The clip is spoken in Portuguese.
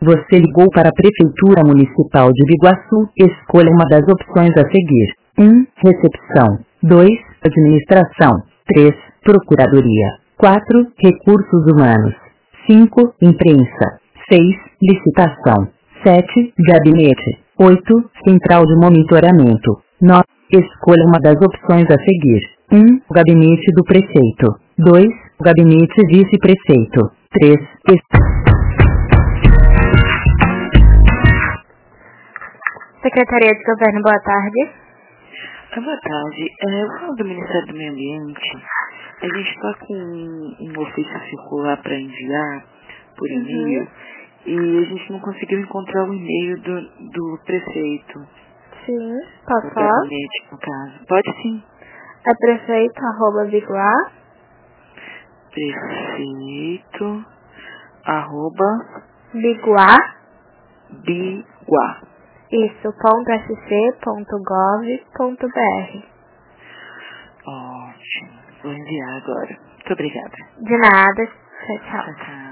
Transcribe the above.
Você ligou para a Prefeitura Municipal de Biguaçu. Escolha uma das opções a seguir. 1. Recepção. 2. Administração. 3. Procuradoria. 4. Recursos humanos. 5. Imprensa. 6. Licitação. 7. Gabinete. 8. Central de monitoramento. 9. Escolha uma das opções a seguir. 1. Gabinete do prefeito. 2. Gabinete vice-prefeito. 3. Secretaria de Governo, boa tarde. Boa tarde. Eu falo do Ministério do Meio Ambiente. A gente está com um ofício circular para enviar por e-mail e a gente não conseguiu encontrar o e-mail do prefeito. Sim, posso do falar? gabinete, no caso. Pode sim. É prefeito@biguá. Prefeito@biguá. Isso, .sc.gov.br. Ótimo. Vou enviar agora. Muito obrigada. De nada. Tchau, tchau. Tchau, tchau.